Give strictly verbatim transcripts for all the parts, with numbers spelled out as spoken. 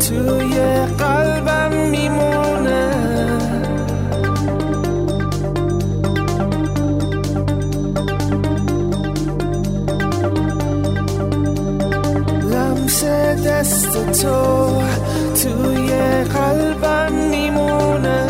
توی قلبم میمونه. لمس دست تو توی قلبم میمونه.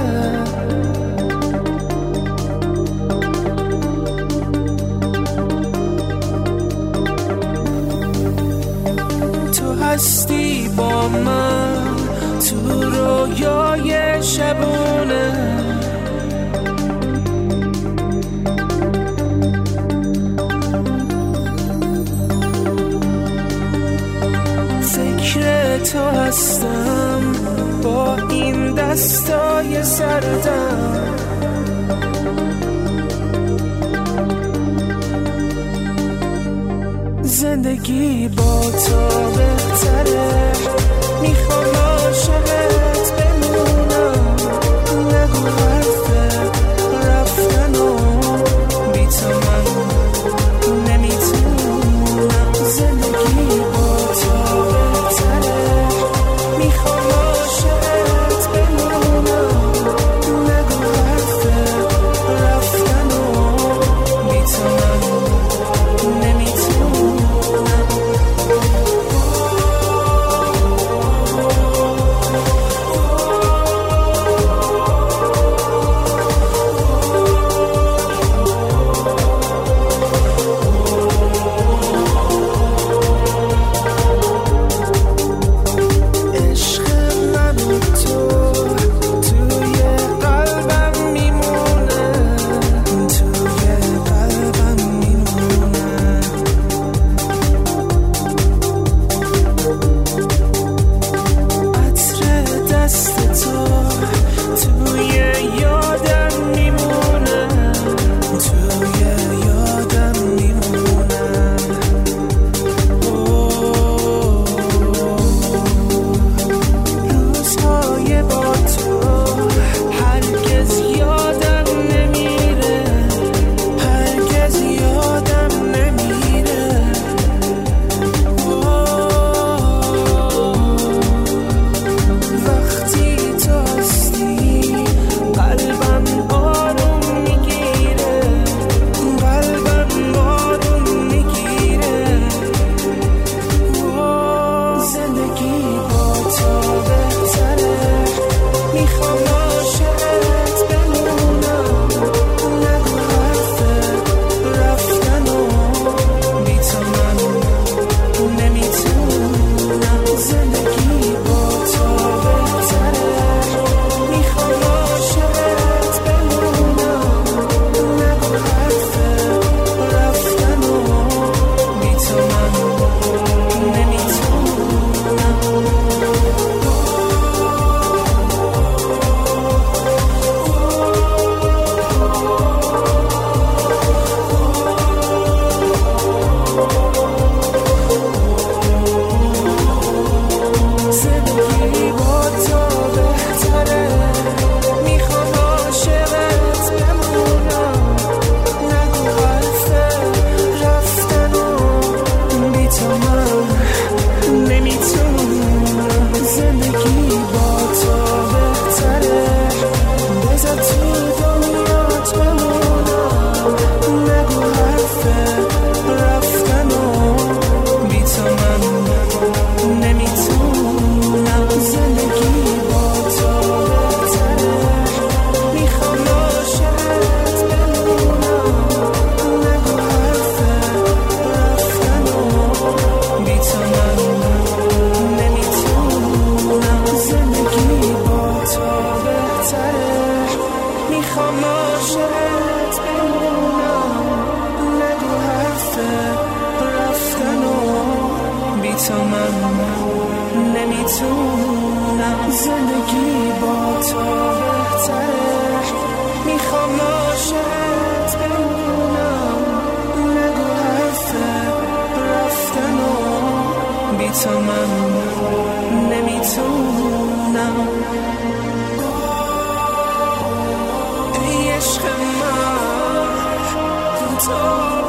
تو هستی با من تو رویای شبونه. فکر تو هستم با این دستای سردم. زندگی با تو بهتره، میخوام عاشقت بمونم. نگو حرف رفتن و بی تو من نمیتونم. زندگی با تو بهتره، میخوام عاشقت بمونم. نگو حرف رفتن و بی تو من نمیتونم. تو من نمیتونم. زندگی با تو بهتره، میخوام عاشقت بمونم. نگو حرف رفتن و بی تو من نمیتونم. ای عشق من تو